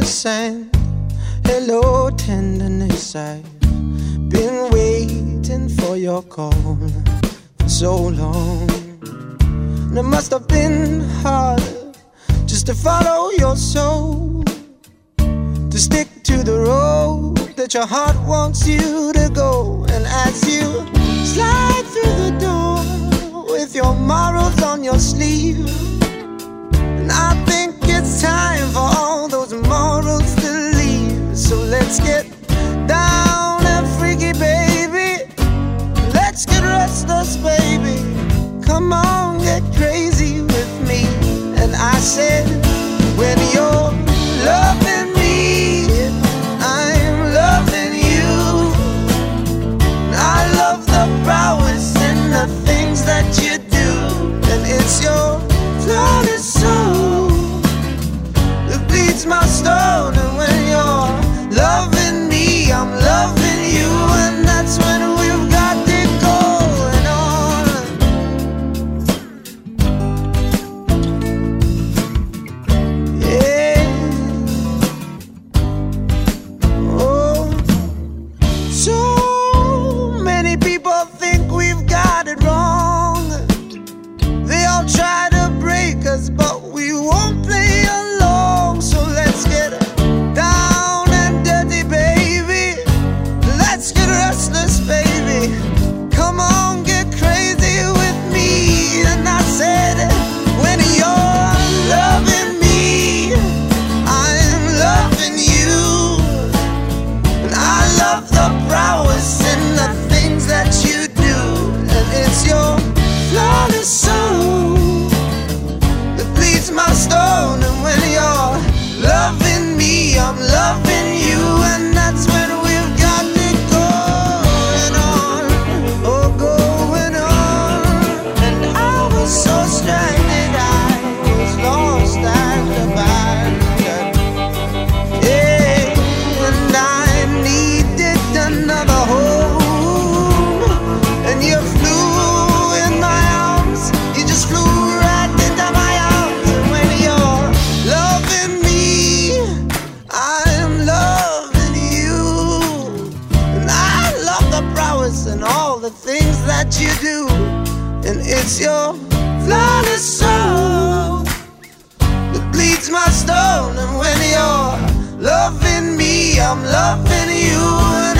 sweetness and hello tenderness. I've been waiting for your call for so long. And it must have been hard just to follow your soul, to stick to the road that your heart wants you to go. And as you slide through the door with your morals on your sleeve, and I think it's time for all those morals to leave. So let's get down and freaky, baby. Let's get restless, baby. Come on, get crazy with me. And I said, when you're loving me, I'm loving you. And I love the prowess and the things that you do. And it's your flawless soul that bleeds my stone. And when you're loving me, I'm loving you. And that's when we've got it going on. Yeah. Oh, so many people think we've got it wrong. They all try to break us, but we won't play along. So let's get down and dirty, baby. Let's get restless, baby. Come on, get crazy with me. And I said, when you're loving me, I'm loving you. And I love the prowess and the things that you do. And it's your flawless soul that bleeds my stone. And when you're loving me, I'm loving you. And that's when we've got it going on. Oh, going on. And I was so stranded, I was lost and abandoned. Yeah, and I needed another home. And you flew in my arms. You just flew right into my arms. And when you're loving me, I'm loving you. And I love the prowess and all the things that you do. And it's your flawless soul that bleeds my stone. And when you're loving me, I'm loving you.